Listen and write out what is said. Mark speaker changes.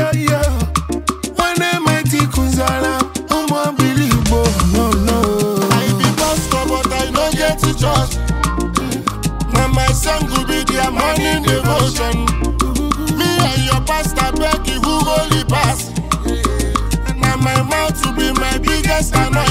Speaker 1: yo. When I mighty Kunzala, unbelievable, no, no.
Speaker 2: I be pastor, but I don't get to church. Now my song will be their morning devotion. Me and your pastor beg you who holy pass. Now my mouth will be my biggest annoyance.